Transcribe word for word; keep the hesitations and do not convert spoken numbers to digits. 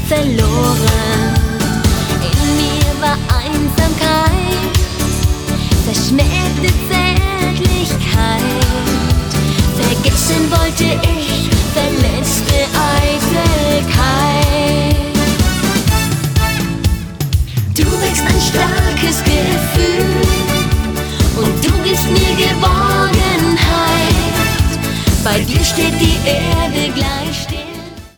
verloren. In mir war Einsamkeit, verschmähte Zärtlichkeit. Vergessen wollte ich verletzte Eitelkeit. Du wächst ein starkes Gefühl und du gibst mir Geborgenheit. Bei dir steht die Erde gleich.